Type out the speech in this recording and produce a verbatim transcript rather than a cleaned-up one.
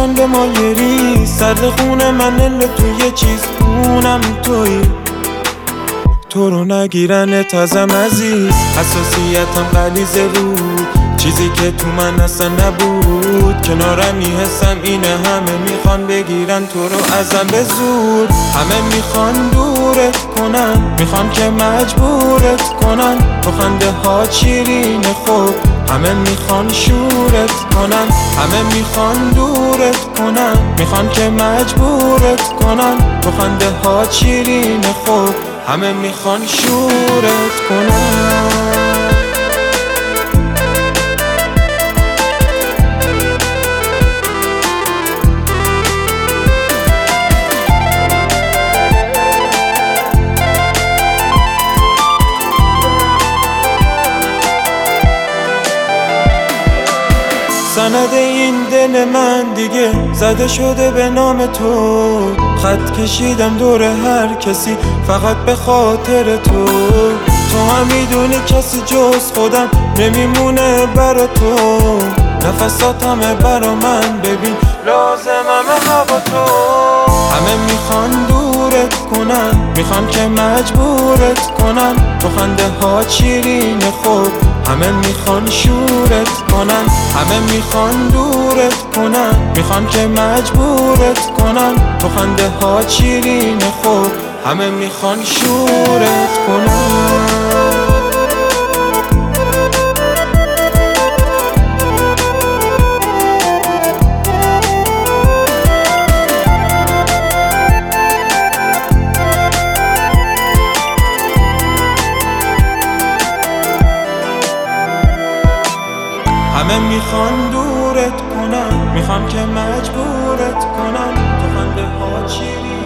میخوان به ما یری، سرد خونه من ال توی چیز اونم توی. تو رو نگیرنت ازم عزیز، حساسیتم غلیظ بود، چیزی که تو من اصلا نبود. کنارم میحسم اینه، همه میخوان بگیرن تو رو ازم به زور. همه میخوان دورت کنن، میخوان که مجبورت کنن. تو خنده ها شیرینه خوب، همه میخوان شورت کنن. همه میخوان دورت کنن، میخوان که مجبورت کنن. تو خنده ها شیرینه خوب، همه میخوان شورت کنن. سند این دل من دیگه زده شده به نام تو، خط کشیدم دور هر کسی فقط به خاطر تو. تو هم میدونی کسی جز خودم نمیمونه برا تو، نفسات همه برا من ببین لازمم هوا تو. همه میخوان دورت کنن، میخوان که مجبورت کنن. تو خنده ها شیرینه خوب، همه میخوان شورت کنن. همه میخوان دورت کنن، میخوان که مجبورت کنن. تو خنده ها شیرینه خوب، همه میخوان شورت کنن. همه میخوان دورت کنن، میخوان که مجبورت کنن. تو خنده ها شیرین